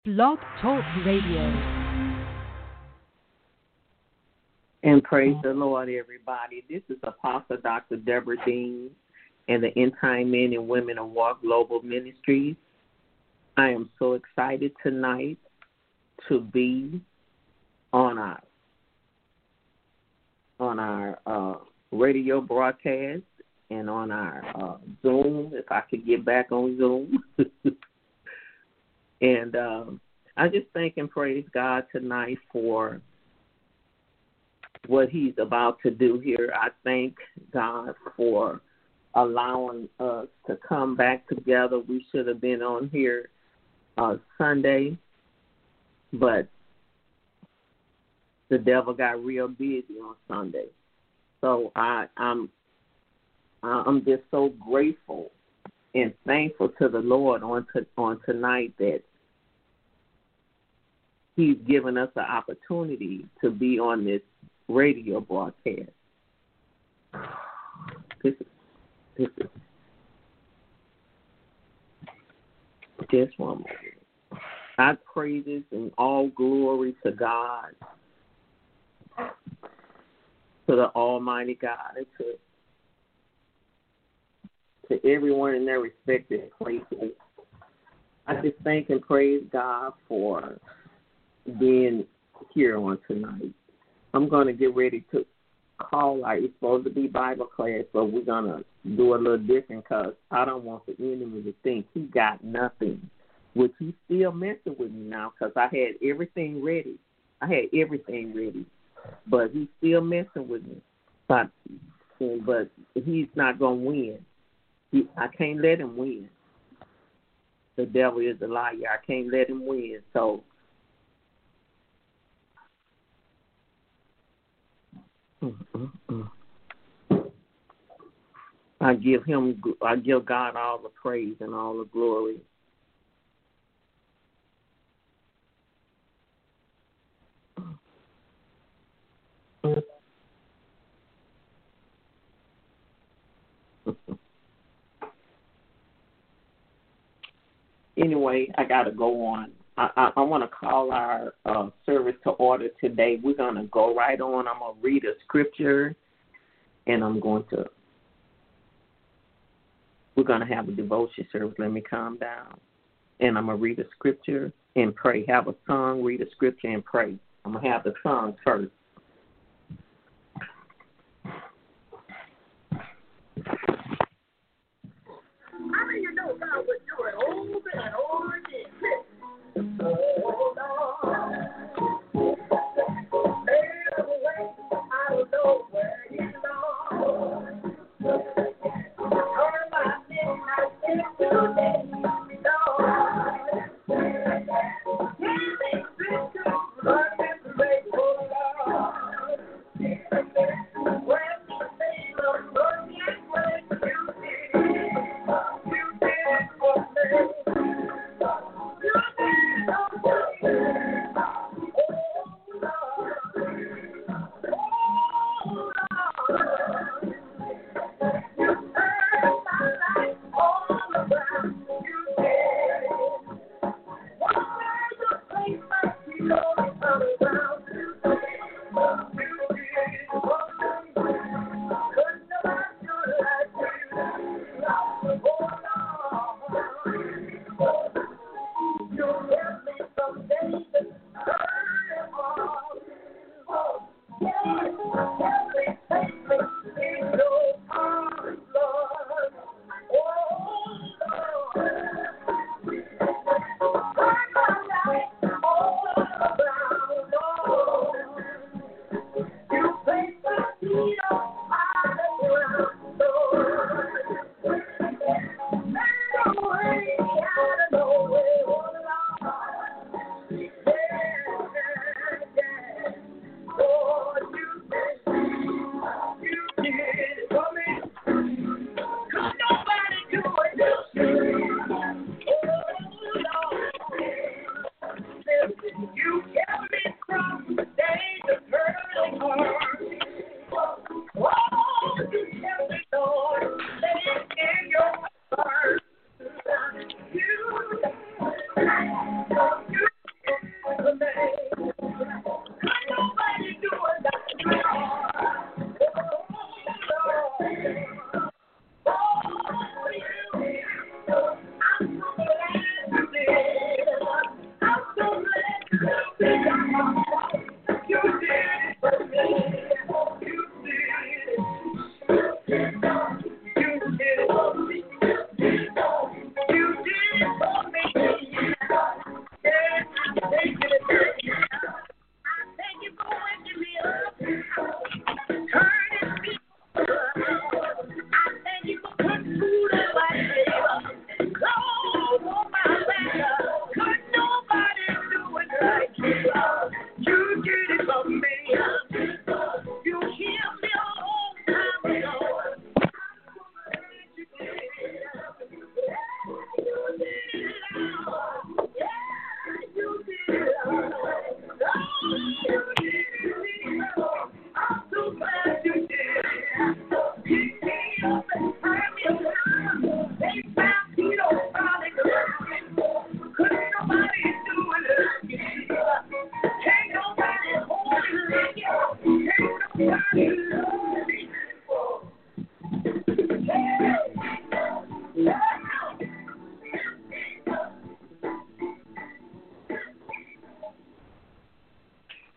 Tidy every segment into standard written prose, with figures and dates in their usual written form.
Blog Talk Radio. And praise the Lord, everybody. This is Apostle Dr. Deborah Dean and the End Time Men and Women of War Global Ministries. I am so excited tonight to be on our radio broadcast and on our Zoom, if I could get back on Zoom. And I just thank and praise God tonight for what he's about to do here. I thank God for allowing us to come back together. We should have been on here Sunday, but the devil got real busy on Sunday. So I'm just so grateful and thankful to the Lord on tonight that he's given us the opportunity to be on this radio broadcast. This is just one moment. I praises and all glory to God, to the Almighty God, and to everyone in their respective places. I just thank and praise God for being here on tonight. I'm going to get ready to call out. It's supposed to be Bible class, but we're going to do a little different because I don't want the enemy to think he got nothing, which he's still messing with me now because I had everything ready. But he's still messing with me. But he's not going to win. I can't let him win. The devil is a liar. I can't let him win. So I give God all the praise and all the glory. Anyway, I got to go on. I want to call our service to order today. We're going to go right on. I'm going to read a scripture, and we're going to have a devotion service. Let me calm down. And I'm going to read a scripture and pray. Have a song, read a scripture, and pray. I'm going to have the song first. How do you know God would do it over and over again? Oh, Lord. Made a way out of nowhere, you know. Turn my midnight into day, Lord. Give me victory, running grateful, Lord. When the name of mercy and grace you did it for me. You did it for me.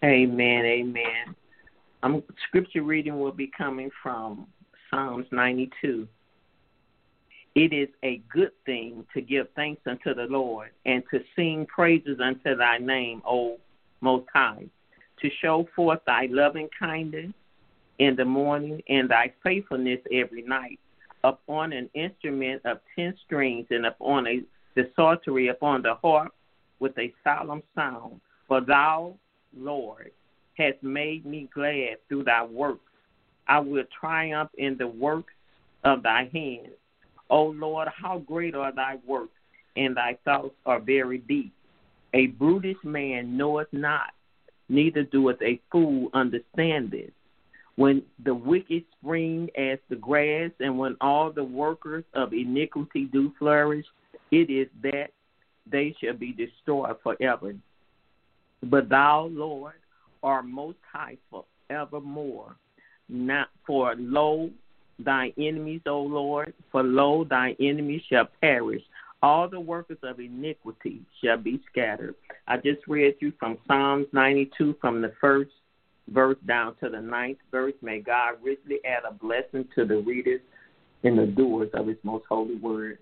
Amen. Amen. Scripture reading will be coming from Psalms 92. It is a good thing to give thanks unto the Lord and to sing praises unto thy name, O Most High, to show forth thy loving kindness in the morning and thy faithfulness every night, upon an instrument of 10 strings and upon the psaltery, upon the harp with a solemn sound. For thou, Lord, hast made me glad through thy works. I will triumph in the works of thy hands. O Lord, how great are thy works, and thy thoughts are very deep. A brutish man knoweth not, neither doeth a fool understand this. When the wicked spring as the grass, and when all the workers of iniquity do flourish, it is that they shall be destroyed forever. But thou, Lord, art most high forevermore. Not for lo, thy enemies, O Lord, for lo, thy enemies shall perish. All the workers of iniquity shall be scattered. I just read you from Psalms 92 from the first verse down to the 9th verse. May God richly add a blessing to the readers and the doers of his most holy word.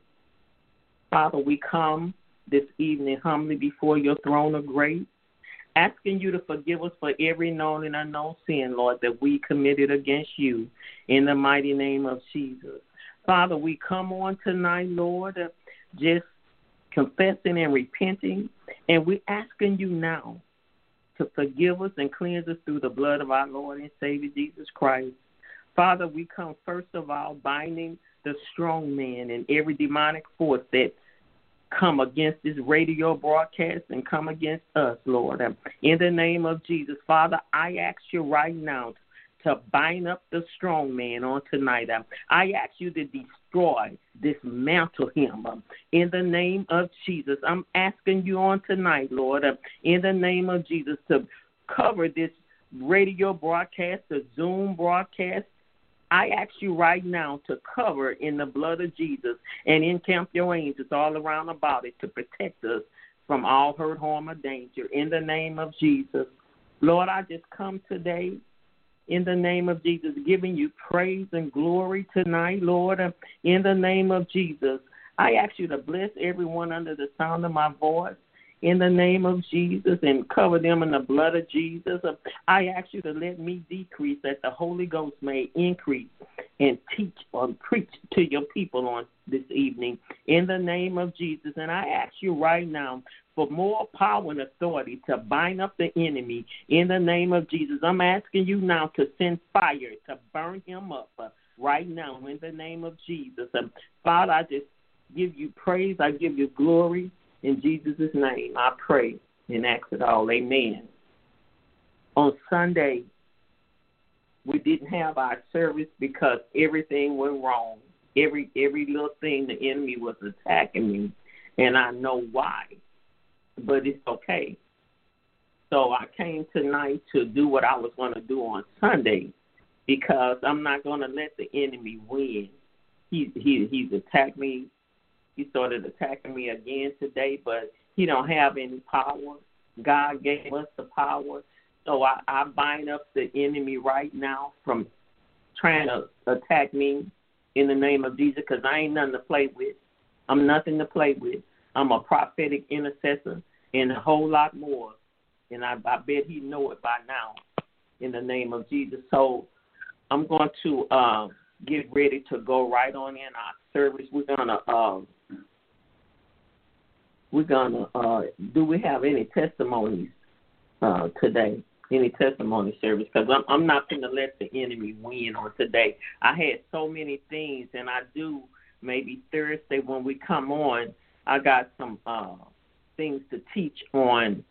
Father, we come this evening humbly before your throne of grace, asking you to forgive us for every known and unknown sin, Lord, that we committed against you in the mighty name of Jesus. Father, we come on tonight, Lord, just confessing and repenting, and we're asking you now to forgive us and cleanse us through the blood of our Lord and Savior Jesus Christ. Father, we come first of all binding the strong man and every demonic force that come against this radio broadcast and come against us, Lord. In the name of Jesus, Father, I ask you right now to bind up the strong man on tonight. I ask you to destroy, dismantle him. In the name of Jesus, I'm asking you on tonight, Lord, in the name of Jesus, to cover this radio broadcast, the Zoom broadcast. I ask you right now to cover in the blood of Jesus and encamp your angels all around about it to protect us from all hurt, harm, or danger. In the name of Jesus. Lord, I just come today in the name of Jesus, giving you praise and glory tonight, Lord. In the name of Jesus, I ask you to bless everyone under the sound of my voice. In the name of Jesus, and cover them in the blood of Jesus. I ask you to let me decrease that the Holy Ghost may increase and teach or preach to your people on this evening. In the name of Jesus. And I ask you right now for more power and authority to bind up the enemy. In the name of Jesus. I'm asking you now to send fire to burn him up right now in the name of Jesus. Father, I just give you praise. I give you glory. In Jesus' name, I pray and ask it all. Amen. On Sunday, we didn't have our service because everything went wrong. Every little thing, the enemy was attacking me, and I know why. But it's okay. So I came tonight to do what I was going to do on Sunday because I'm not going to let the enemy win. He's attacked me. He started attacking me again today, but he don't have any power. God gave us the power. So I bind up the enemy right now from trying to attack me in the name of Jesus because I ain't nothing to play with. I'm nothing to play with. I'm a prophetic intercessor and a whole lot more. And I bet he know it by now in the name of Jesus. So I'm going to get ready to go right on in our service. We're gonna do we have any testimonies today? Any testimony service? Because I'm not going to let the enemy win on today. I had so many things, and I do maybe Thursday when we come on. I got some things to teach on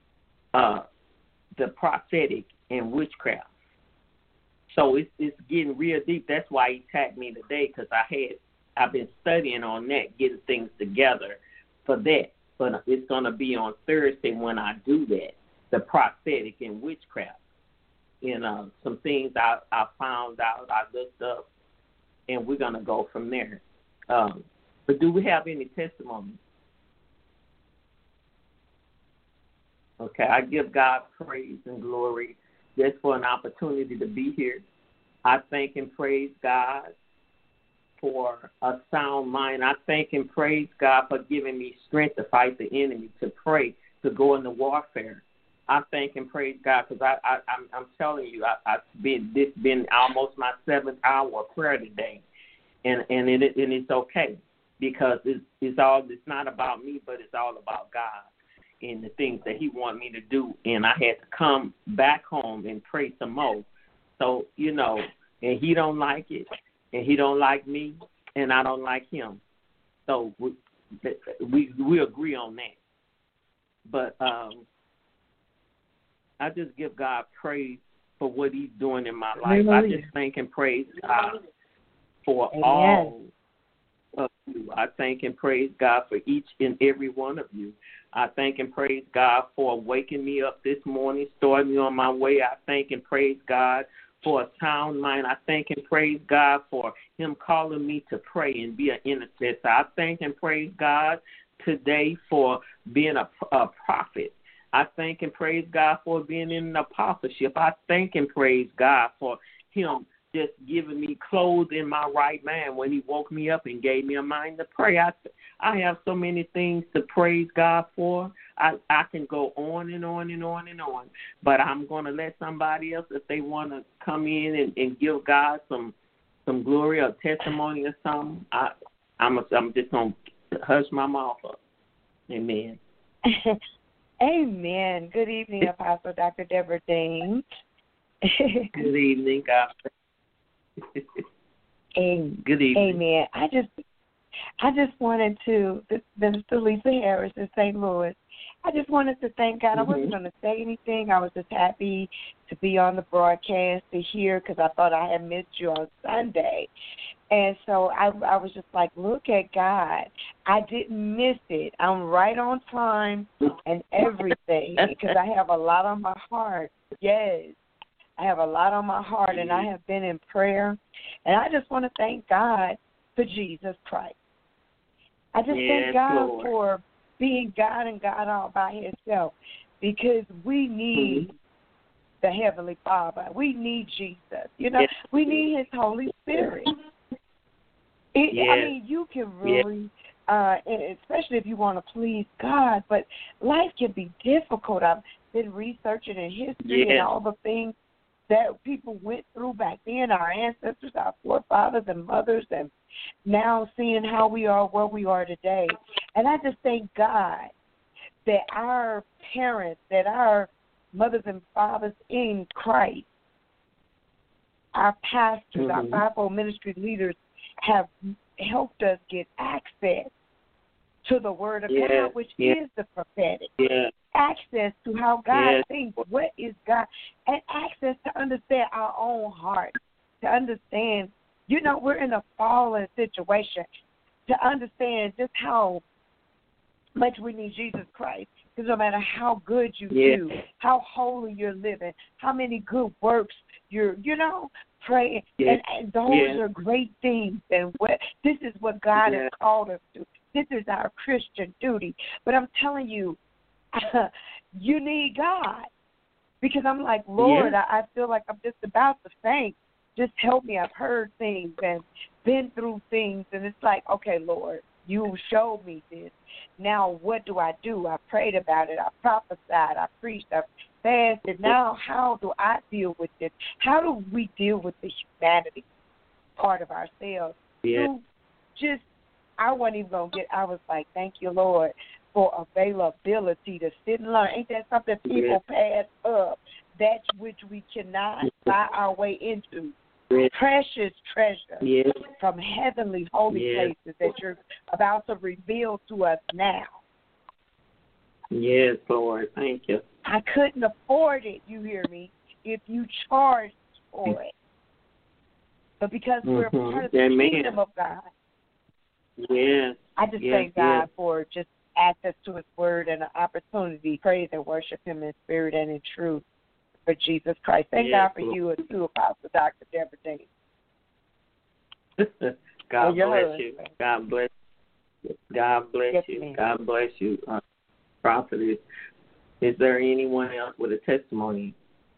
the prophetic and witchcraft. So it's getting real deep. That's why he attacked me today because I've been studying on that, getting things together for that. But it's going to be on Thursday when I do that, the prophetic and witchcraft. And some things I found out, I looked up, and we're going to go from there. But do we have any testimony? Okay, I give God praise and glory just for an opportunity to be here. I thank and praise God for a sound mind. I thank and praise God for giving me strength to fight the enemy, to pray, to go into warfare. I thank and praise God because I'm telling you, this been almost my 7th hour of prayer today, and it's okay because it's not about me, but it's all about God and the things that He want me to do. And I had to come back home and pray some more. So and He don't like it, and He don't like me, and I don't like Him. So we agree on that. But I just give God praise for what He's doing in my life. I just thank and praise God for all of you. I thank and praise God for each and every one of you. I thank and praise God for waking me up this morning, starting me on my way. I thank and praise God for a sound mind. I thank and praise God for Him calling me to pray and be an intercessor. I thank and praise God today for being a prophet. I thank and praise God for being in an apostleship. I thank and praise God for Him just giving me clothes in my right mind when He woke me up and gave me a mind to pray. I have so many things to praise God for. I can go on and on and on and on, but I'm going to let somebody else, if they want to come in and give God some glory or testimony or something, I'm just going to hush my mouth up. Amen. Amen. Good evening, Apostle Dr. Deborah James. Good evening, God. Good evening. Amen. I just wanted to, this is Lisa Harris in St. Louis. I just wanted to thank God. I wasn't going to say anything. I was just happy to be on the broadcast to hear because I thought I had missed you on Sunday. And so I was just like, look at God. I didn't miss it. I'm right on time and everything because I have a lot on my heart. Yes. I have a lot on my heart, and I have been in prayer. And I just want to thank God for Jesus Christ. I just thank God for being God and God all by Himself because we need the Heavenly Father. We need Jesus. We need His Holy Spirit. I mean, you can really, especially if you want to please God, but life can be difficult. I've been researching in history and all the things that people went through back then, our ancestors, our forefathers and mothers, and now seeing how we are where we are today. And I just thank God that our parents, that our mothers and fathers in Christ, our pastors, our fivefold ministry leaders have helped us get access to the Word of God, which is the prophetic. Access to how God thinks, what is God, and access to understand our own heart, to understand, we're in a fallen situation, to understand just how much we need Jesus Christ. Because no matter how good you do, how holy you're living, how many good works you're, praying, and those are great things. And this is what God has called us to. This is our Christian duty. But I'm telling you, you need God. Because I'm like, Lord, I feel like I'm just about to faint. Just help me. I've heard things and been through things. And it's like, okay, Lord, you showed me this. Now what do? I prayed about it. I prophesied. I preached. I fasted. Now how do I deal with this? How do we deal with the humanity part of ourselves? I wasn't even going to I was like, thank you, Lord, for availability to sit and learn. Ain't that something people pass up? That which we cannot buy our way into. Precious treasure from heavenly holy places that you're about to reveal to us now. Yes, Lord. Thank you. I couldn't afford it, you hear me, if you charged for it. But because we're part of the kingdom of God, I just thank God for just access to His Word and an opportunity to praise and worship Him in spirit and in truth for Jesus Christ. Thank God for you and too, Apostle Dr. Deborah James. God bless you. God bless you. God bless you. God bless you, prophetess. Is there anyone else with a testimony?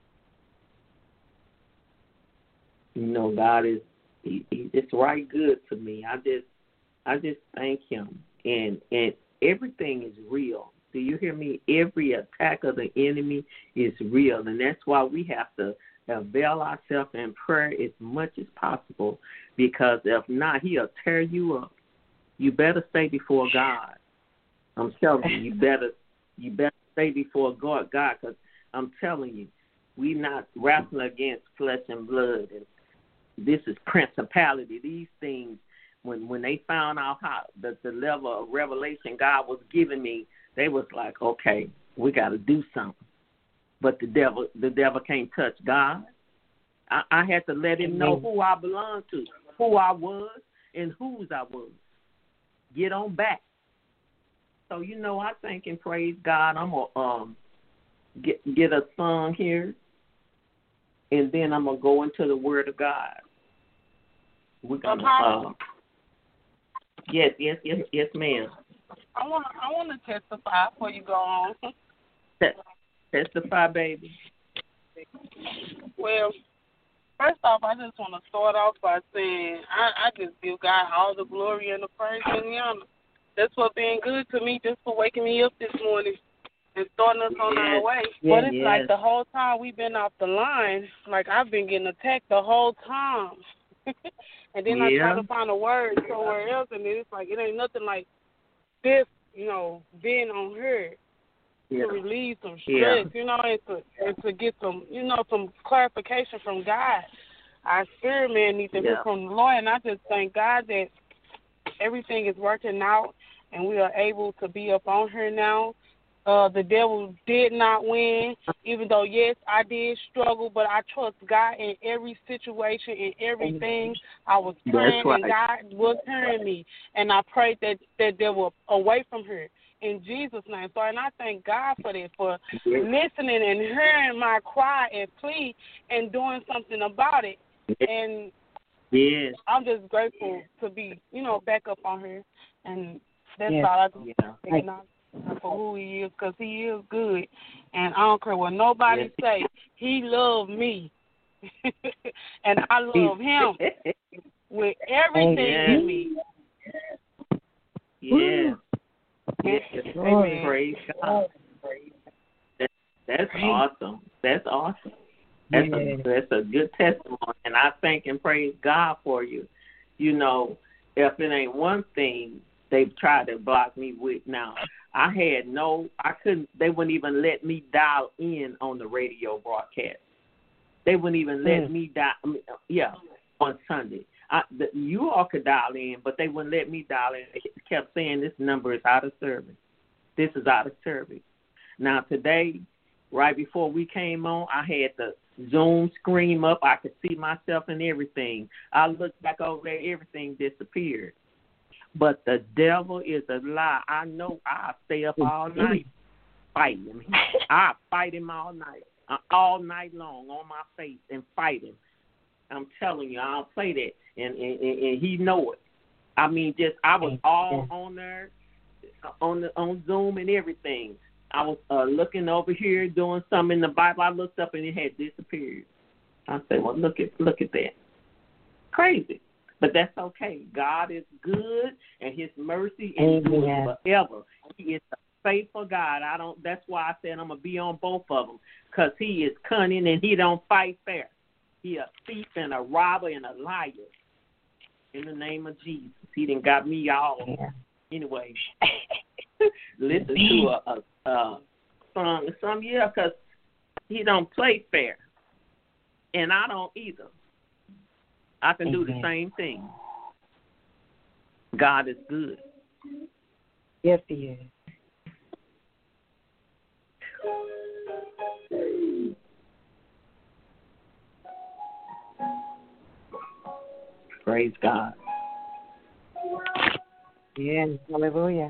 God is he just right good to me. I just thank him. And everything is real. Do you hear me? Every attack of the enemy is real. And that's why we have to avail ourselves in prayer as much as possible, because if not, he'll tear you up. You better stay before God. I'm telling you, you better stay before God, because I'm telling you, we not wrestling against flesh and blood. And this is principality. These things, when they found out how the level of revelation God was giving me, they was like, okay, we got to do something. But the devil can't touch God. I had to let him know who I belonged to, who I was, and whose I was. Get on back. So, I thank and praise God. I'm going to get a song here, and then I'm going to go into the Word of God. We're going to, yes, ma'am. I want to testify before you go on. Testify, baby. Well, first off, I just want to start off by saying I just give God all the glory and the praise and the honor. That's what being good to me, just for waking me up this morning and starting us on our way. But it's like the whole time we've been off the line, like I've been getting attacked the whole time. And then I try to find a word somewhere else, and then it's like it ain't nothing like this, being on her to relieve some stress, and to get some, some clarification from God. Our spirit man needs to hear from the Lord, and I just thank God that everything is working out, and we are able to be up on her now. The devil did not win, even though, yes, I did struggle, but I trust God in every situation, in everything. I was praying, and God was hearing me, and I prayed that they were away from her in Jesus' name. So, and I thank God for that, for listening and hearing my cry and plea and doing something about it. And I'm just grateful to be, back up on her, and that's all I do. For who he is, because he is good, and I don't care what nobody say. He loved me, and I love him with everything in me. Amen. Praise God. That's awesome. That's awesome. That's a good testimony, and I thank and praise God for you. If it ain't one thing they've tried to block me with now, they wouldn't even let me dial in on the radio broadcast. They wouldn't even let me dial, on Sunday. You all could dial in, but they wouldn't let me dial in. They kept saying this number is out of service. This is out of service. Now today, right before we came on, I had the Zoom screen up. I could see myself and everything. I looked back over there, everything disappeared. But the devil is a lie. I know I'll stay up all night fighting him. I'll fight him all night long on my face and fight him. I'm telling you, I don't play that, and he know it. I mean, I was all on there, on Zoom and everything. I was looking over here doing something in the Bible. I looked up and it had disappeared. I said, well, look at that. Crazy. But that's okay. God is good, and his mercy endures forever. He is a faithful God. That's why I said I'm going to be on both of them, because he is cunning and he don't fight fair. He a thief and a robber and a liar. In the name of Jesus. He done got me all. Anyway, listen to a song because he don't play fair. And I don't either. I can do the same thing. God is good. Yes, he is. Praise God. Yes, hallelujah.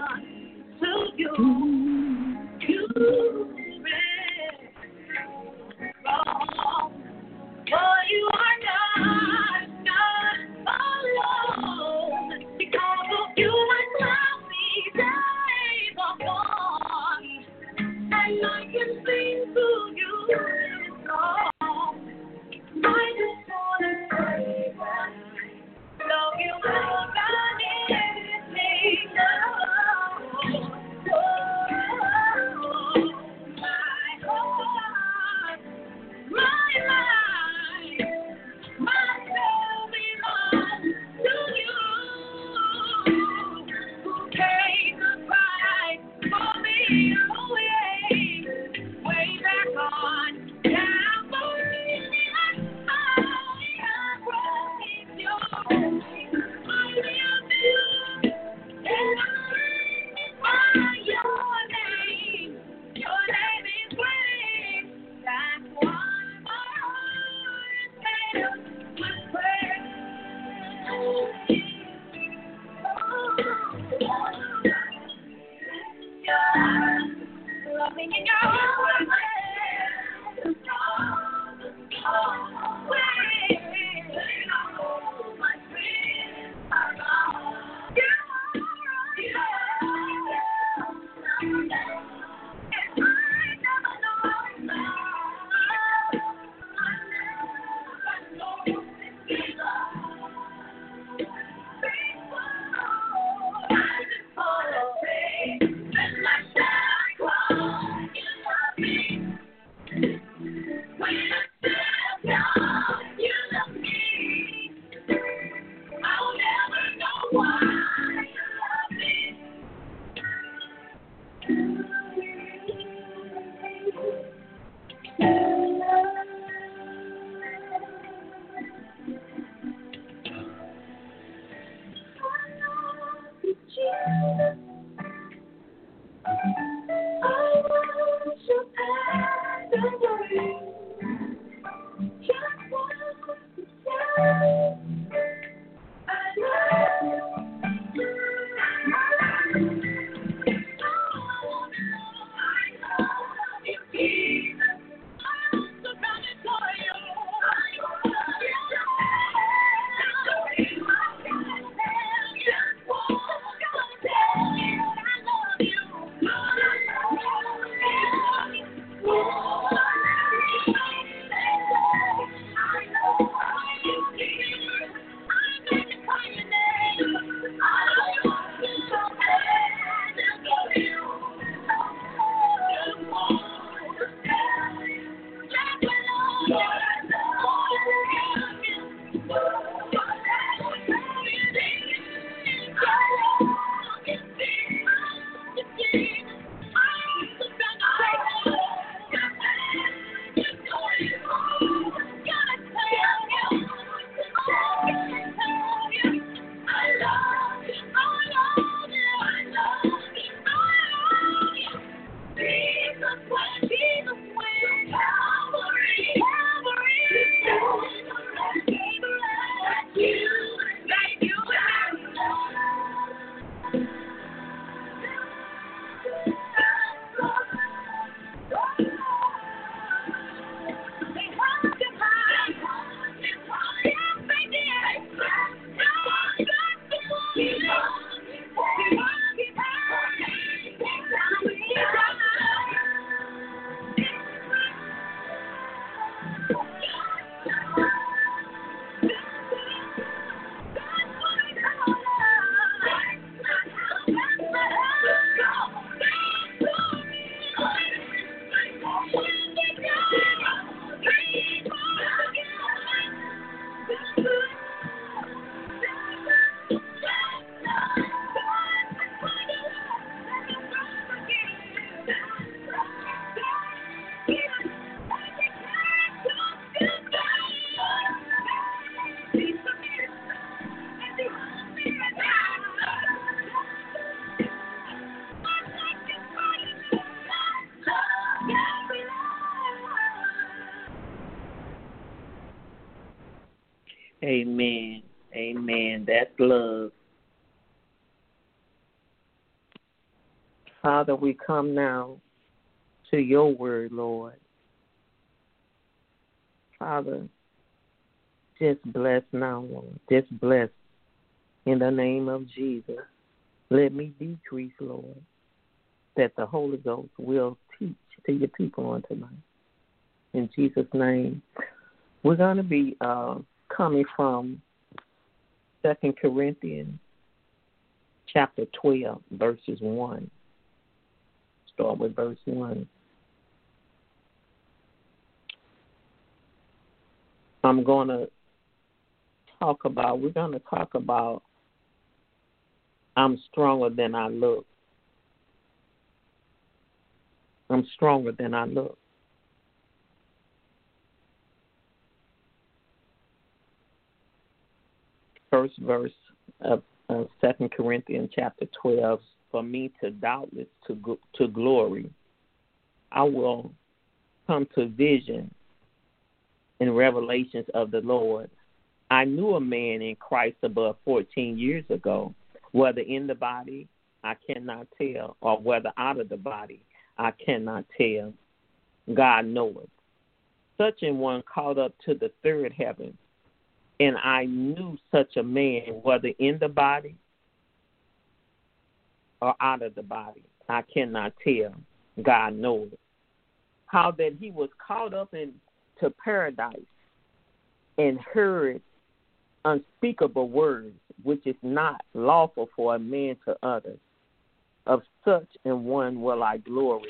to you. You for you are not alone. Because of you, my cloudy days are gone, and I can sing to you this song. I just wanna say that I love you more than anything else. My heart, my life, my soul belongs to you. Who paid the price for me? Oh yeah, way back on Calvary. I promise you, I love you, and I magnify your name. Your name is great. That's why my heart is filled with praise. Loving in your arms, my friends are gone. Amen. Amen. That's love. Father, we come now to your word, Lord. Father, just bless now, Lord. Just bless in the name of Jesus. Let me decrease, Lord, that the Holy Ghost will teach to your people on tonight. In Jesus' name, we're going to be coming from 2 Corinthians chapter 12, verses 1. Start with verse 1. We're going to talk about I'm stronger than I look. I'm stronger than I look. First verse of 2 Corinthians chapter 12, for me to doubtless to glory, I will come to vision and revelations of the Lord. I knew a man in Christ above 14 years ago, whether in the body, I cannot tell, or whether out of the body, I cannot tell. God knoweth. Such an one caught up to the third heaven, and I knew such a man, whether in the body or out of the body, I cannot tell. God knoweth. How that he was caught up into paradise and heard unspeakable words, which is not lawful for a man to utter. Of such an one will I glory.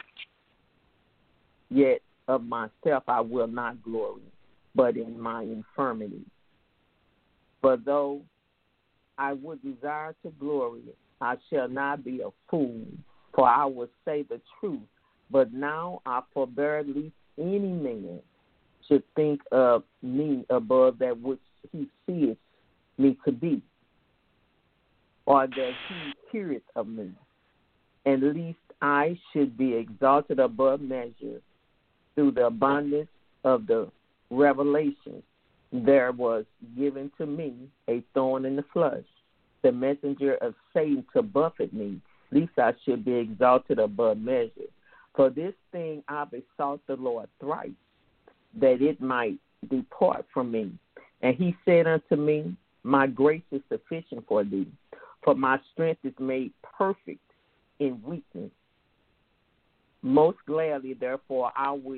Yet of myself I will not glory, but in my infirmity. For though I would desire to glory, I shall not be a fool, for I will say the truth. But now I forbear lest any man should think of me above that which he seeth me to be, or that he heareth of me, and lest I should be exalted above measure through the abundance of the revelations. There was given to me a thorn in the flesh, the messenger of Satan to buffet me, lest I should be exalted above measure. For this thing I besought the Lord thrice, that it might depart from me. And he said unto me, my grace is sufficient for thee, for my strength is made perfect in weakness. Most gladly, therefore,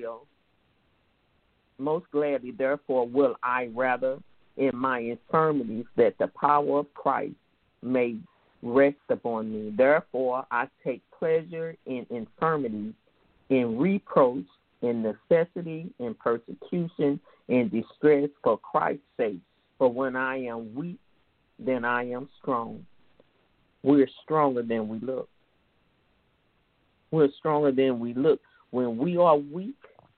will I rather in my infirmities, that the power of Christ may rest upon me. Therefore, I take pleasure in infirmities, in reproach, in necessity, in persecution, in distress for Christ's sake. For when I am weak, then I am strong. We're stronger than we look. We're stronger than we look. When we are weak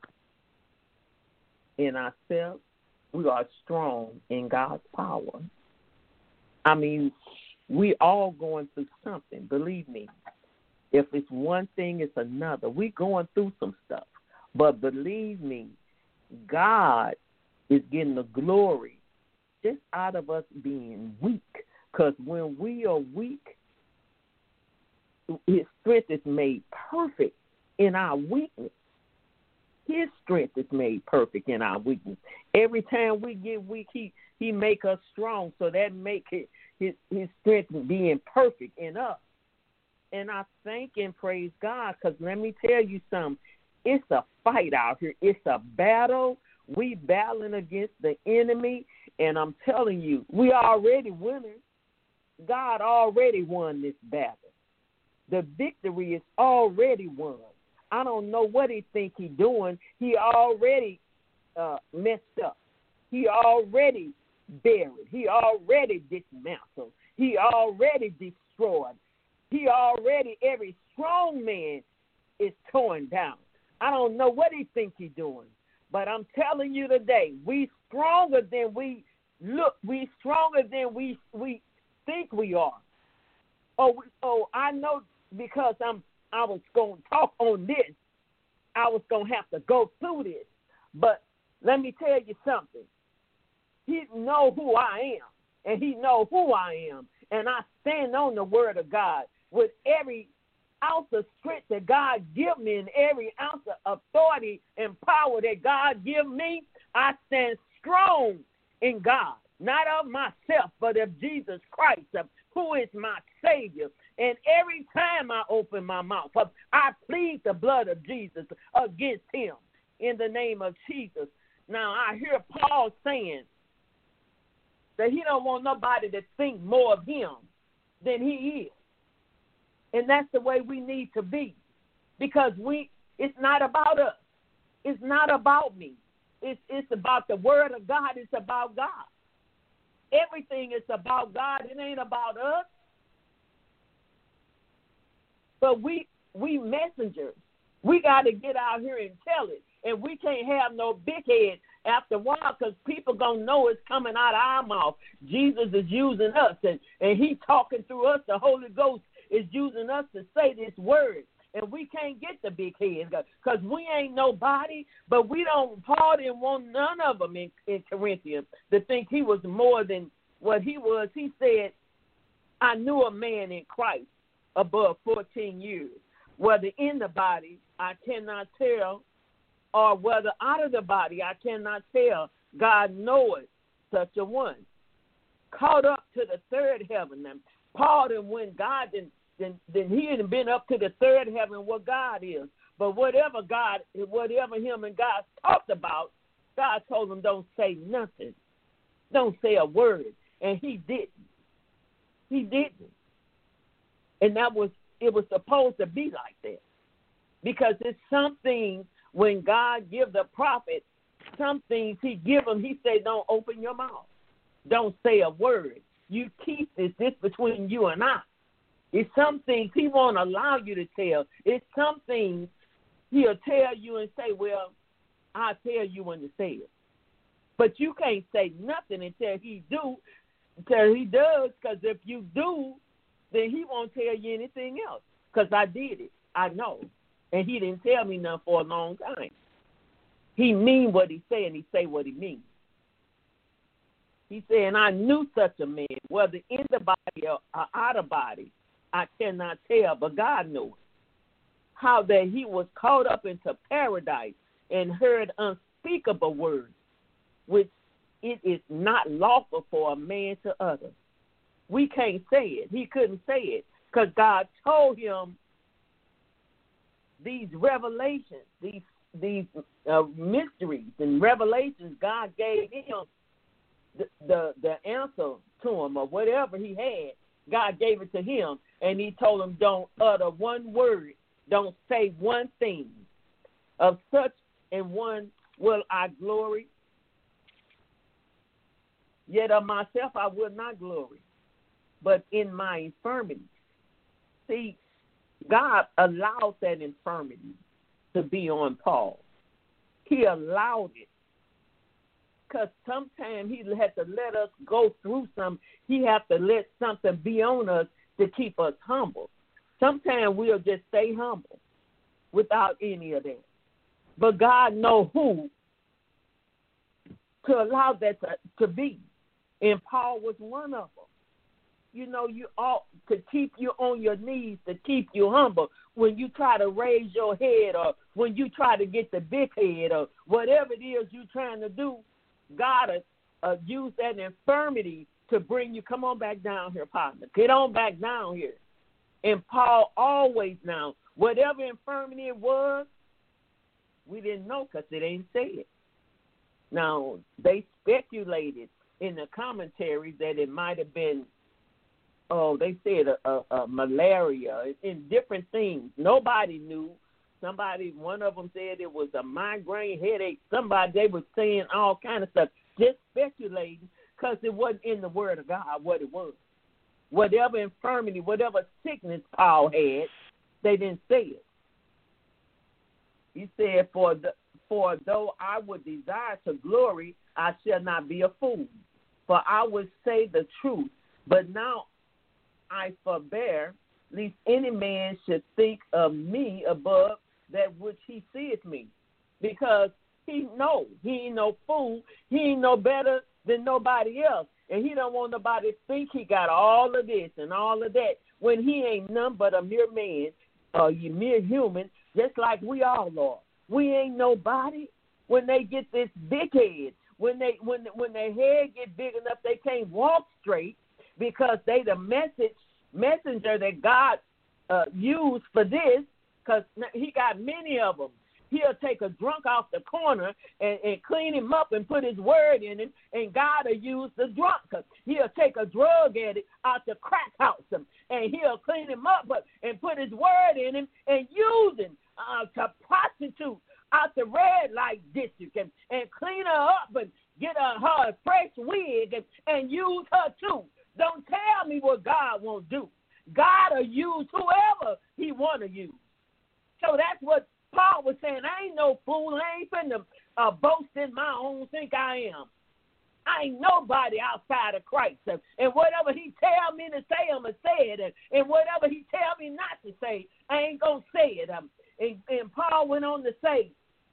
in ourselves, we are strong in God's power. I mean, we all going through something, believe me. If it's one thing, it's another. We're going through some stuff. But believe me, God is getting the glory just out of us being weak. Because when we are weak, his strength is made perfect in our weakness. His strength is made perfect in our weakness. Every time we get weak, he make us strong. So that make it his strength being perfect in us. And I thank and praise God, because let me tell you something. It's a fight out here. It's a battle. We battling against the enemy. And I'm telling you, we are already winners. God already won this battle. The victory is already won. I don't know what he think he doing. He already messed up. He already buried. He already dismantled. He already destroyed. He already, every strong man is torn down. I don't know what he think he doing. But I'm telling you today, we stronger than we look. We stronger than we think we are. I know, because I was going to talk on this. I was going to have to go through this. But let me tell you something. He know who I am, and he know who I am. And I stand on the word of God with every ounce of strength that God give me and every ounce of authority and power that God give me, I stand strong in God, not of myself, but of Jesus Christ, who is my Savior. And every time I open my mouth, I plead the blood of Jesus against him in the name of Jesus. Now, I hear Paul saying that he don't want nobody to think more of him than he is. And that's the way we need to be, because it's not about us. It's not about me. It's about the word of God. It's about God. Everything is about God. It ain't about us. But we messengers, we got to get out here and tell it. And we can't have no big head after a while, because people going to know it's coming out of our mouth. Jesus is using us, and he talking through us. The Holy Ghost is using us to say this word. And we can't get the big head because we ain't nobody, but Paul didn't want none of them in Corinthians to think he was more than what he was. He said, I knew a man in Christ above 14 years, whether in the body I cannot tell, or whether out of the body I cannot tell. God knoweth such a one. Caught up to the third heaven. And Paul didn't when God didn't. Then he hadn't been up to the third heaven where God is. But whatever him and God talked about, God told him don't say nothing. Don't say a word. And he didn't. He didn't. And it was supposed to be like that. Because it's some things when God give the prophet, some things he give him, he say don't open your mouth. Don't say a word. You keep this between you and I. It's some things he won't allow you to tell. It's some things he'll tell you and say, well, I'll tell you when to say it. But you can't say nothing until he does, because if you do, then he won't tell you anything else, because I did it. I know. And he didn't tell me nothing for a long time. He mean what he say, and he say what he means. He said, and I knew such a man, whether in the body or out of body, I cannot tell, but God knows how that he was caught up into paradise and heard unspeakable words, which it is not lawful for a man to utter. We can't say it. He couldn't say it because God told him these revelations, these mysteries and revelations. God gave him the answer to him, or whatever he had. God gave it to him, and he told him, don't utter one word, don't say one thing. Of such and one will I glory, yet of myself I will not glory, but in my infirmity. See, God allowed that infirmity to be on Paul. He allowed it. Because sometimes he had to let us go through something. He had to let something be on us to keep us humble. Sometimes we'll just stay humble without any of that. But God knows who to allow that to be. And Paul was one of them. You know, you ought to keep you on your knees, to keep you humble. When you try to raise your head, or when you try to get the big head, or whatever it is you're trying to do, God use that infirmity to bring you. Come on back down here, partner. Get on back down here. And Paul always now, whatever infirmity it was, we didn't know because it ain't said. Now, they speculated in the commentaries that it might have been, they said a malaria and different things. Nobody knew. One of them said it was a migraine headache. They were saying all kind of stuff, just speculating, because it wasn't in the Word of God what it was. Whatever infirmity, whatever sickness Paul had, they didn't say it. He said, for though I would desire to glory, I shall not be a fool. For I would say the truth, but now I forbear, lest any man should think of me above that which he seeth me. Because he knows he ain't no fool. He ain't no better than nobody else. And he don't want nobody to think he got all of this and all of that when he ain't none but a mere man you mere human, just like we all are. We ain't nobody. When they get this big head, when their head get big enough, they can't walk straight because they the messenger that God used for this, because he got many of them. He'll take a drunk off the corner and clean him up and put his word in him, and God will use the drunk. He'll take a drug addict out the crack house, and he'll clean him up and put his word in him and use him to prostitute out the red light district and clean her up and get her a fresh wig and use her too. Don't tell me what God won't do. God will use whoever he want to use. So that's what Paul was saying. I ain't no fool. I ain't finna boast in my own think I am. I ain't nobody outside of Christ. And whatever he tell me to say, I'm going to say it. And whatever he tell me not to say, I ain't going to say it. And Paul went on to say,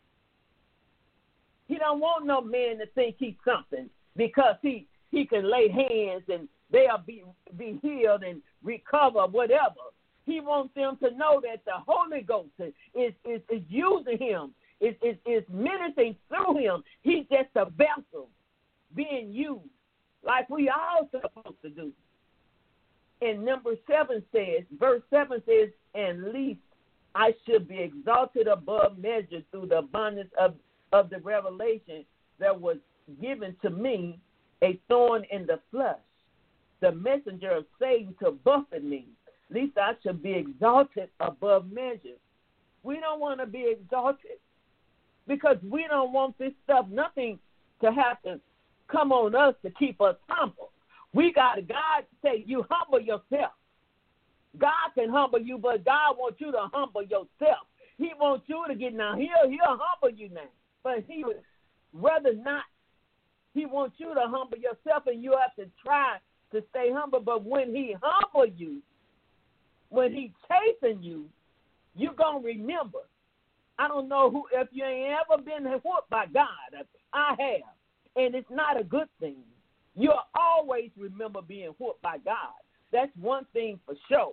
he don't want no man to think he's something because he can lay hands and they'll be healed and recover, whatever. He wants them to know that the Holy Ghost is using him, is ministering through him. He's just a vessel being used like we all supposed to do. And verse 7 says, and least I should be exalted above measure through the abundance of the revelation that was given to me, a thorn in the flesh, the messenger of Satan to buffet me. Least I should be exalted above measure. We don't want to be exalted because we don't want this stuff, nothing to have to come on us to keep us humble. God say you humble yourself. God can humble you, but God wants you to humble yourself. He wants you to get now. He'll humble you now, but he would rather not. He wants you to humble yourself, and you have to try to stay humble. But when he humble you, when he chasing you, you're going to remember. I don't know if you ain't ever been whooped by God. I have, and it's not a good thing. You'll always remember being whooped by God. That's one thing for sure.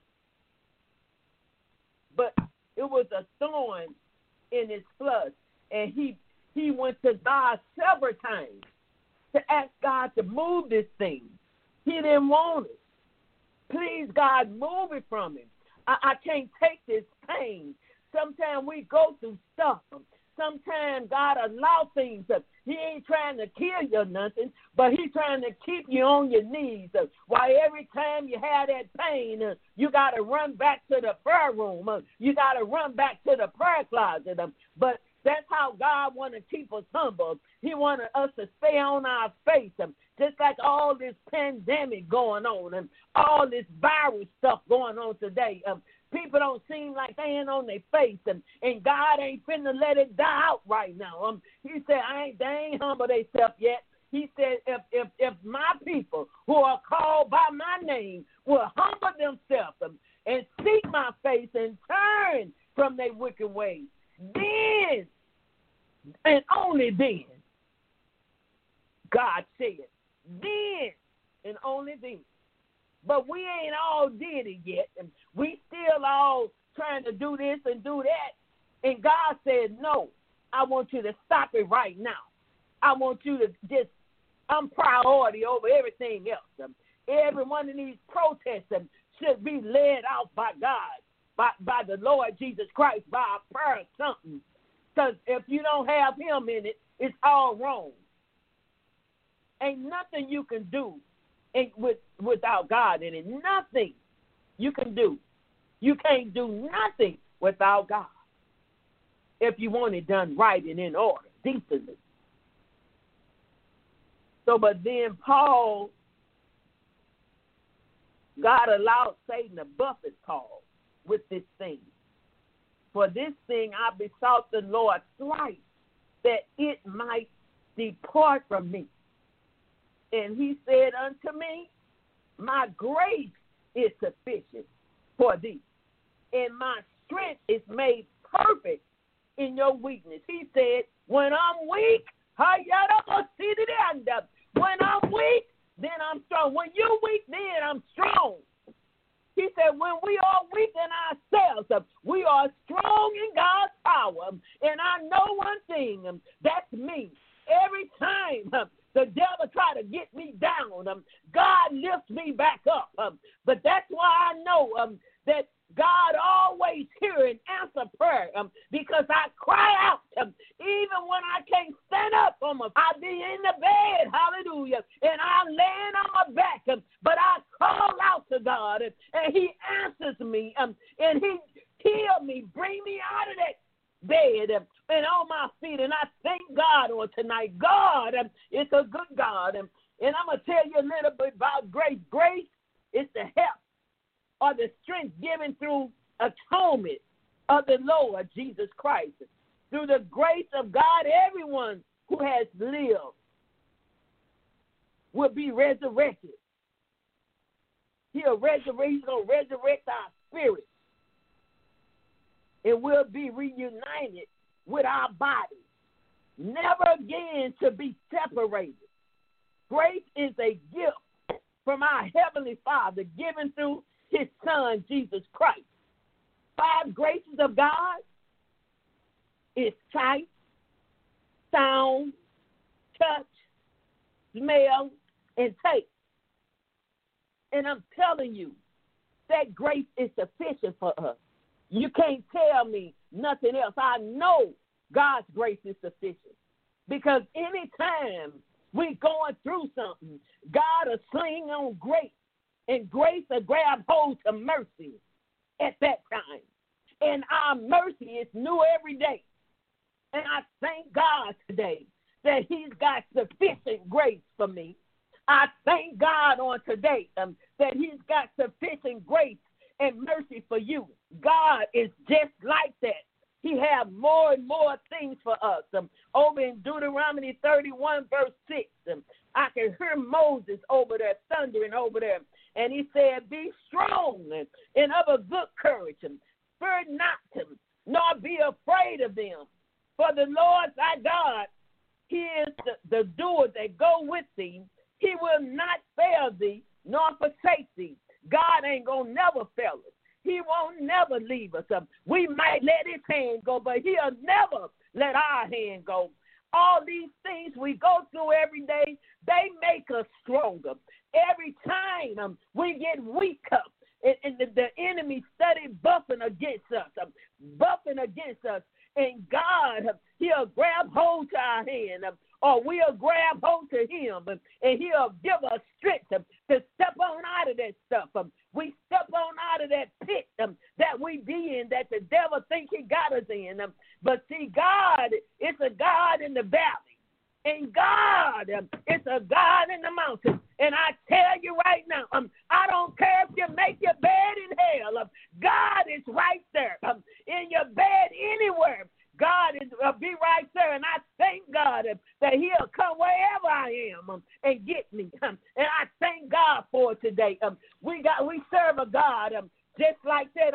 But it was a thorn in his flesh, and he went to God several times to ask God to move this thing. He didn't want it. Please, God, move it from him. I can't take this pain. Sometimes we go through stuff. Sometimes God allows things. He ain't trying to kill you or nothing, but he's trying to keep you on your knees. While every time you have that pain, you got to run back to the prayer room. You got to run back to the prayer closet. But that's how God want to keep us humble. He wanted us to stay on our face. Just like all this pandemic going on and all this virus stuff going on today. People don't seem like they ain't on their face, and God ain't finna let it die out right now. He said, they ain't humble themselves yet. He said, if my people who are called by my name will humble themselves and seek my face and turn from their wicked ways, then and only then, God said, then and only then. But we ain't all did it yet. And we still all trying to do this and do that. And God said, no, I want you to stop it right now. I want you to just, I'm priority over everything else. Every one of these protests should be led out by God, by the Lord Jesus Christ, by a prayer or something. Because if you don't have him in it, it's all wrong. Ain't nothing you can do without God in it. Nothing you can do. You can't do nothing without God if you want it done right and in order, decently. So, but then Paul, God allowed Satan to buffet Paul with this thing. For this thing I besought the Lord thrice, that it might depart from me. And he said unto me, my grace is sufficient for thee, and my strength is made perfect in your weakness. He said, when I'm weak, when I'm weak, then I'm strong. When you're weak, then I'm strong. He said, when we are weak in ourselves, we are strong in God's power. And I know one thing, that's me. Every time the devil try to get me down, God lifts me back up. But that's why I know that God always hear and answer prayer because I cry out even when I can't stand up. I be in the bed, hallelujah, and I'm laying on my back, but I call out to God, and he answers me, and he heal me, bring me out of that bed and on my feet, and I thank God on tonight. God is a good God, and I'm going to tell you a little bit about grace. Grace is the help or the strength given through atonement of the Lord Jesus Christ. Through the grace of God, everyone who has lived will be resurrected. He's going to resurrect our spirit, and we'll be reunited with our body, never again to be separated. Grace is a gift from our Heavenly Father given through his Son, Jesus Christ. 5 graces of God is sight, sound, touch, smell, and taste. And I'm telling you, that grace is sufficient for us. You can't tell me nothing else. I know God's grace is sufficient because anytime we're going through something, God will sling on grace, and grace will grab hold to mercy at that time. And our mercy is new every day. And I thank God today that he's got sufficient grace for me. I thank God on today that he's got sufficient grace and mercy for you. God is just like that. He has more and more things for us. Over in Deuteronomy 31, verse 6, I can hear Moses over there, thundering over there. And he said, be strong and of a good courage. Fear not, nor be afraid of them. For the Lord thy God, he is the doer that go with thee. He will not fail thee, nor forsake thee. God ain't going to never fail us. He won't never leave us. We might let his hand go, but he'll never let our hand go. All these things we go through every day, they make us stronger. Every time we get weaker, and the enemy study buffing against us, and God, he'll grab hold to our hand, or we'll grab hold to him, and he'll give us strength to step on out of that stuff. We step on out of that pit that we be in, that the devil think he got us in. But see, God is a God in the valley, and God is a God in the mountain. And I tell you right now, I don't care if you make your bed in hell. God is right there in your bed anywhere. God is be right there, and I thank God that he'll come wherever I am and get me. And I thank God for it today. We serve a God just like that.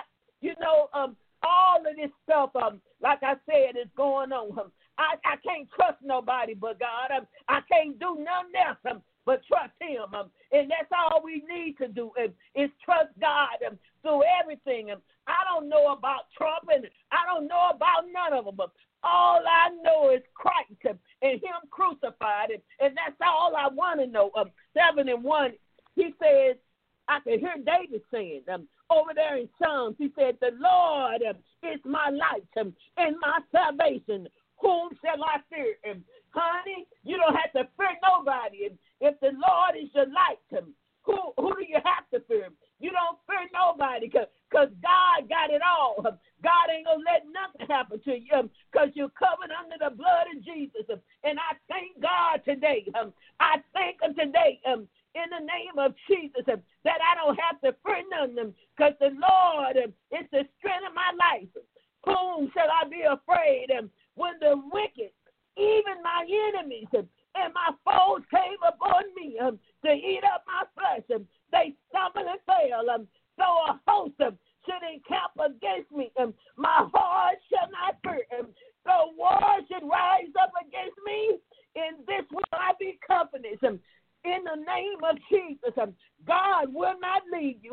All of this stuff, like I said, is going on. I can't trust nobody but God. I can't do nothing else but trust him. And that's all we need to do is trust God through everything. I don't know about Trump, and I don't know about none of them. But all I know is Christ and him crucified, and that's all I want to know. 7:1, he says, I can hear David saying over there in Psalms, he said, the Lord is my light and my salvation. Whom shall I fear? Honey, you don't have to fear nobody. If the Lord is your light, who do you have to fear? You don't fear nobody because God got it all. God ain't going to let nothing happen to you because you're covered under the blood of Jesus. And I thank God today. I thank him today in the name of Jesus that I don't have to fear nothing because the Lord is the strength of my life. Whom shall I be afraid? When the wicked, even my enemies, and my foes came upon me to eat up my flesh, they stumbled and fell. So a host should encamp against me. My heart shall not fear. So war should rise up against me. In this will I be confident. In the name of Jesus, God will not leave you.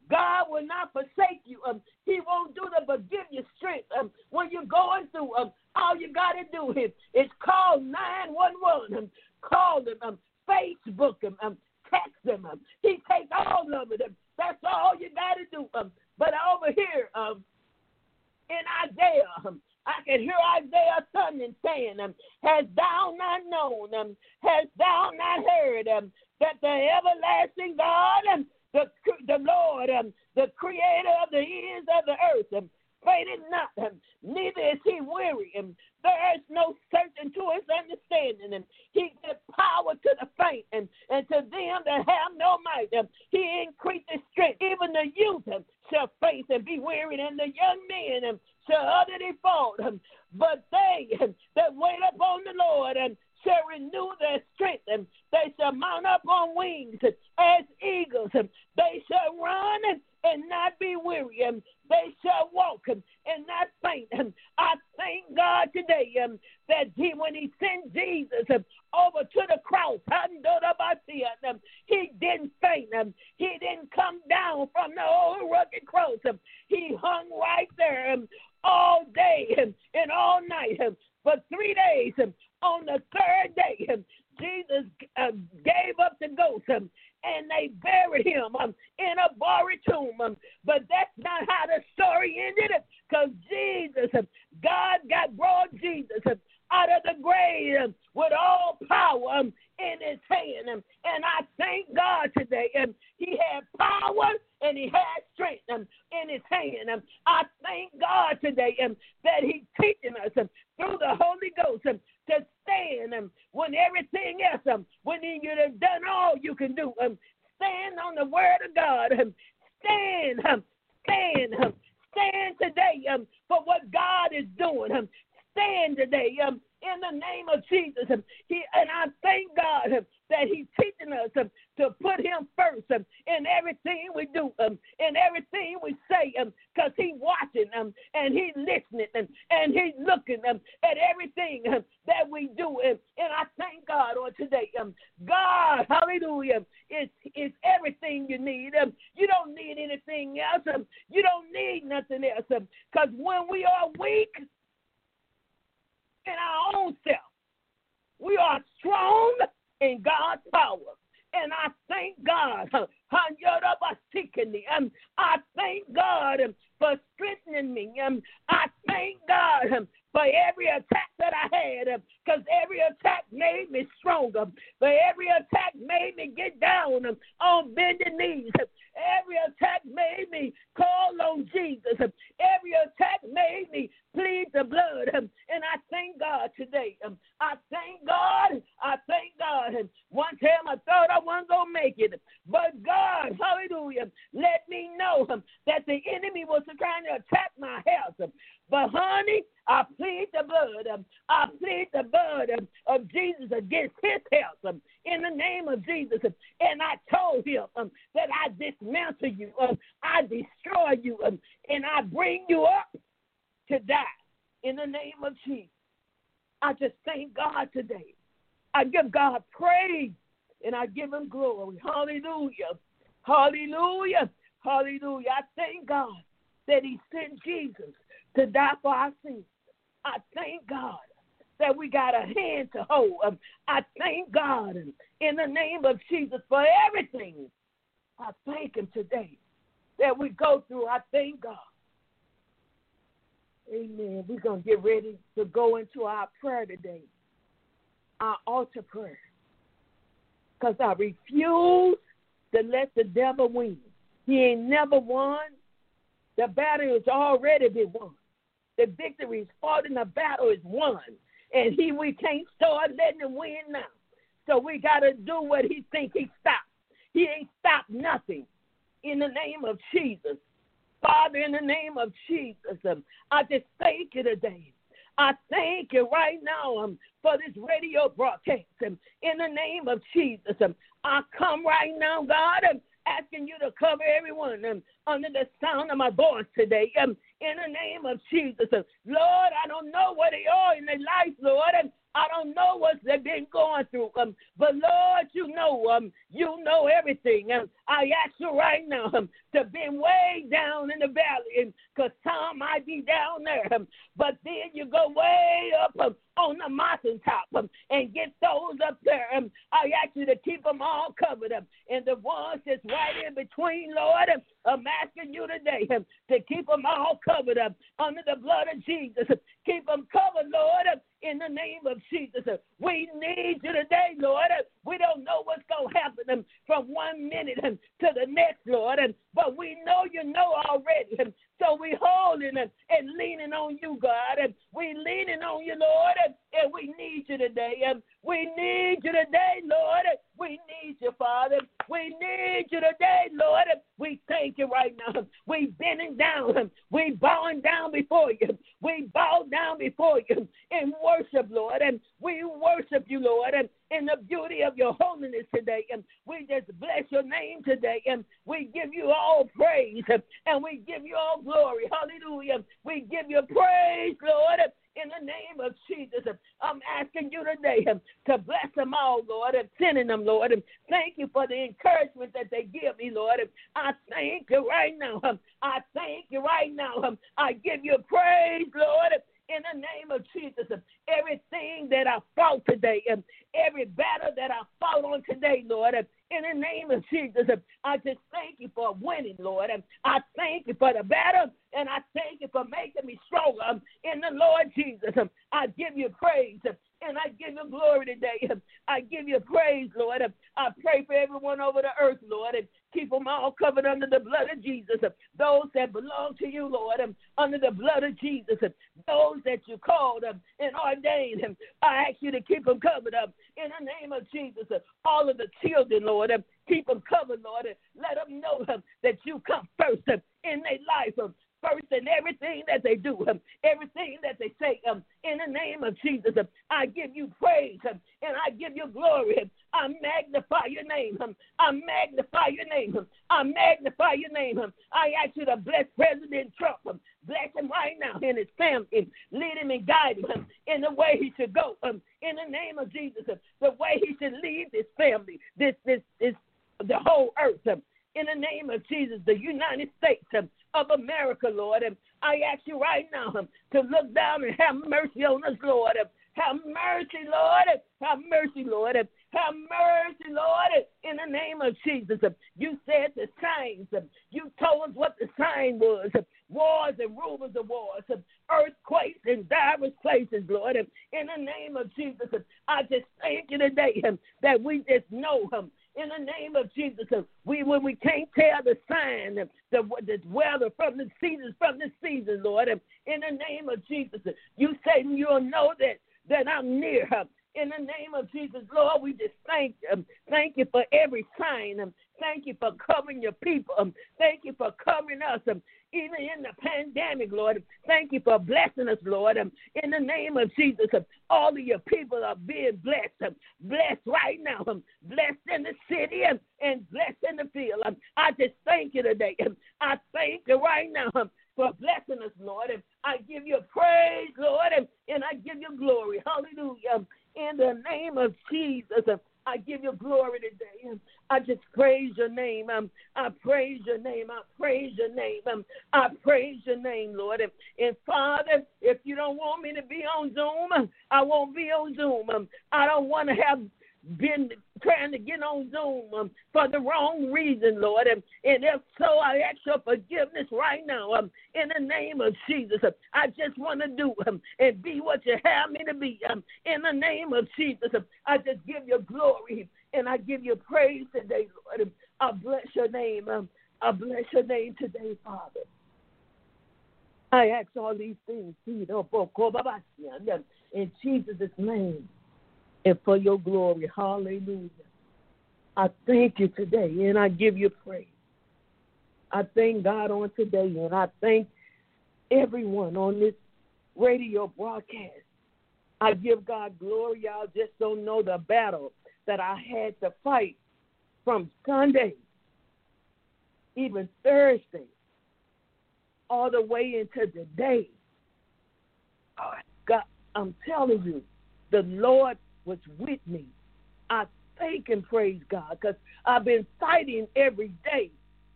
God will not forsake you. He won't do that but give you strength. When you're going through, all you got to do is call 911. Call them, Facebook them, text them. He takes all of it. That's all you got to do. But over here in Isaiah, I can hear Isaiah son saying, "Hast thou not known? Hast thou not heard that the everlasting God, the Lord, the Creator of the ends of the earth, fainted not, neither is he weary. There is no searching to his understanding. He gives power to the faint, and to them that have no might, he increases strength. Even the youth shall faint and be wearied, and the young men shall utterly fall. But they that wait upon the Lord shall renew their strength. They shall mount up on wings as eagles. They shall run and not be weary. They shall walk and not faint. I thank God today that when he sent Jesus over to the cross, he didn't faint. He didn't come down from the old rugged cross. He hung right there all day and all night for 3 days. On the third day, Jesus gave up the ghost, and they buried him in a borrowed tomb. But that's not how the story ended, because Jesus, God brought Jesus out of the grave with all power in his hand. And I thank God today. He had power and he had strength in his hand. I thank God today that he's teaching us through the Holy Ghost to stand when everything else, when you have done all you can do. Stand on the word of God. Stand today for what God is doing. Stand today in the name of Jesus. And I thank God that he's teaching us to put him first in everything we do, in everything we say, because he's watching and he's listening and he's looking at everything that we do. And I thank God on today. God, hallelujah, is everything you need. You don't need anything else. You don't need nothing else, because when we are weak in our own self, we are strong in God's power. And I thank God. I thank God for strengthening me. I thank God for every attack that I had, because every attack made me stronger. But every attack made me get down on bending knees. Every attack made me call on Jesus. Every attack made me plead the blood. And I thank God today. I thank God. One time I thought I wasn't going to make it. But God, hallelujah, let me know that the enemy was trying to attack my health. But, honey, I plead the blood. I plead the blood of Jesus against his health in the name of Jesus. And I told him that I dismantle you, I destroy you, and I bring you up to die in the name of Jesus. I just thank God today. I give God praise, and I give him glory. Hallelujah. Hallelujah. Hallelujah. I thank God that he sent Jesus to die for our sins. I thank God that we got a hand to hold. I thank God in the name of Jesus for everything. I thank him today that we go through. I thank God. Amen. We're going to get ready to go into our prayer today, our altar prayer, because I refuse to let the devil win. He ain't never won. The battle has already been won. The victory is fought and the battle is won. And we can't start letting him win now. So we got to do what he thinks he stopped. He ain't stopped nothing. In the name of Jesus. Father, in the name of Jesus, I just thank you today. I thank you right now for this radio broadcast. In the name of Jesus, I come right now, God, asking you to cover everyone under the sound of my voice today. In the name of Jesus. Lord, I don't know where they are in their life, Lord. I don't know what they've been going through. But Lord, you know everything. I ask you right now to be way down in the valley, because some might be down there. But then you go way up on the mountaintop and get those up there. I ask you to keep them all covered up. And the ones that's right in between, Lord, I'm asking you today to keep them all covered up under the blood of Jesus. Keep them covered, Lord, in the name of Jesus. We need you today, Lord. We don't know what's going to happen from 1 minute to the next, Lord, but we know you know already. So we holding and leaning on you, God. We leaning on you, Lord, and we need you today. We need you today, Lord. We need you, Father. We need you today, Lord. We thank you right now. We bending down. We bowing down before you. We bow down before you in worship, Lord. And we worship you, Lord, in the beauty of your holiness today. And we just bless your name today. And we give you all praise. And we give you all glory. Hallelujah. We give you praise, Lord. In the name of Jesus, I'm asking you today to bless them all, Lord, and sending them, Lord. And thank you for the encouragement that they give me, Lord. I thank you right now. I thank you right now. I give you praise, Lord. In the name of Jesus, everything that I fought today, every battle that I fought on today, Lord, in the name of Jesus, I just thank you for winning, Lord. I thank you for the battle, and I thank you for making me stronger in the Lord Jesus. I give you praise, and I give you glory today. I give you praise, Lord. I pray for everyone over the earth, Lord, and keep them all covered under the blood of Jesus. Those that belong to you, Lord, under the blood of Jesus. Those that you called and ordained, I ask you to keep them covered up in the name of Jesus. All of the children, Lord, keep them covered, Lord. Let them know that you come first in their life. First in everything that they do, everything that they say, in the name of Jesus, I give you praise and I give you glory. I magnify your name. I magnify your name. I magnify your name. I ask you to bless President Trump. Bless him right now in his family. Lead him and guide him in the way he should go. In the name of Jesus, the way he should lead this family, this the whole earth. In the name of Jesus, the United States of America, Lord. And I ask you right now to look down and have mercy on us, Lord. Have mercy, Lord. Have mercy, Lord. Have mercy, Lord, in the name of Jesus. You said the signs. You told us what the sign was. Wars and rumors of wars. Earthquakes in diverse places, Lord. In the name of Jesus, I just thank you today that we just know him. In the name of Jesus, when we can't tell the sign, the weather from the seasons, Lord. In the name of Jesus, you say you'll know that I'm near her. In the name of Jesus, Lord, we just thank you. Thank you for every sign. Thank you for covering your people. Thank you for covering us. Even in the pandemic, Lord, thank you for blessing us, Lord. In the name of Jesus, all of your people are being blessed. Blessed right now. Blessed in the city and blessed in the field. I just thank you today. I thank you right now for blessing us, Lord. I give you praise, Lord, and I give you glory. Hallelujah. In the name of Jesus, I give you glory today. I just praise your name. I praise your name. I praise your name. I praise your name, Lord. And Father, if you don't want me to be on Zoom, I won't be on Zoom. I don't want to have been trying to get on Zoom for the wrong reason, Lord. And if so, I ask your forgiveness right now in the name of Jesus. I just want to do and be what you have me to be. In the name of Jesus, I just give you glory and I give you praise today, Lord. I bless your name. I bless your name today, Father. I ask all these things in Jesus' name. And for your glory, hallelujah. I thank you today, and I give you praise. I thank God on today, and I thank everyone on this radio broadcast. I give God glory. Y'all just don't know the battle that I had to fight from Sunday, even Thursday, all the way into today. God, I'm telling you, the Lord was with me. I thank and praise God because I've been fighting every day.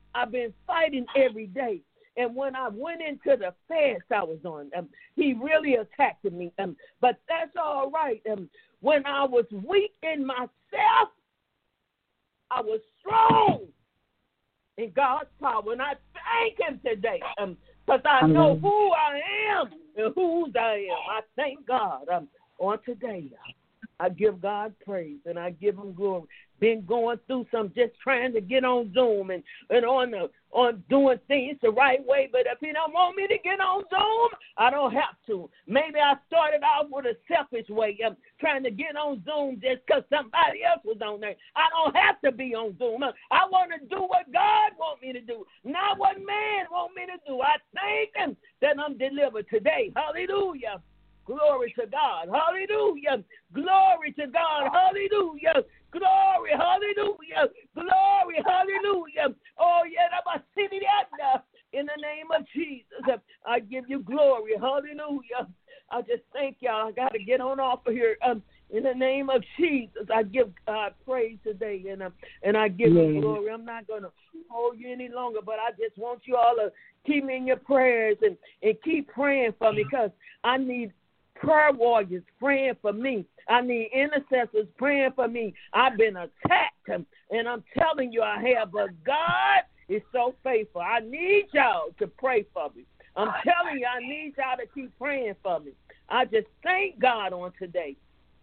And when I went into the fast I was on, he really attacked me. But that's all right. When I was weak in myself, I was strong in God's power. And I thank him today because I know who I am and whose I am. I thank God on today. I give God praise and I give him glory. Been going through some just trying to get on Zoom and on doing things the right way. But if he don't want me to get on Zoom, I don't have to. Maybe I started off with a selfish way of trying to get on Zoom just because somebody else was on there. I don't have to be on Zoom. I want to do what God wants me to do, not what man wants me to do. I thank him that I'm delivered today. Hallelujah. Glory to God. Hallelujah. Glory to God. Hallelujah. Glory. Hallelujah. Glory. Hallelujah. Oh, yeah. In the name of Jesus, I give you glory. Hallelujah. I just thank y'all. I got to get on off of here. In the name of Jesus, I give God praise today, and I give you glory. I'm not going to hold you any longer, but I just want you all to keep me in your prayers and keep praying for me because I need prayer warriors praying for me. I need intercessors praying for me. I've been attacked, and I'm telling you I have, but God is so faithful. I need y'all to pray for me. I'm telling you, I need y'all to keep praying for me. I just thank God on today.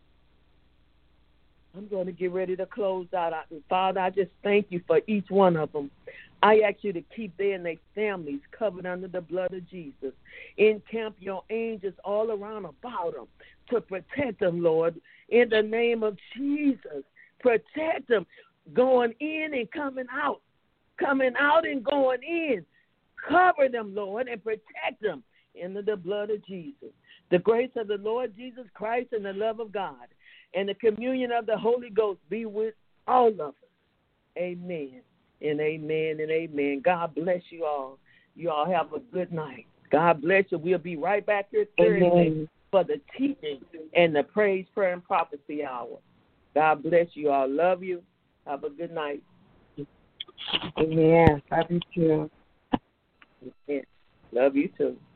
I'm going to get ready to close out. Father, I just thank you for each one of them. I ask you to keep them and their families covered under the blood of Jesus. Encamp your angels all around about them to protect them, Lord, in the name of Jesus. Protect them going in and coming out and going in. Cover them, Lord, and protect them in the blood of Jesus. The grace of the Lord Jesus Christ and the love of God and the communion of the Holy Ghost be with all of us. Amen. And amen and amen. God bless you all. You all have a good night. God bless you. We'll be right back here Thursday for the teaching and the praise, prayer, and prophecy hour. God bless you all. Love you. Have a good night. Amen. Love you too. Yeah. Love you too.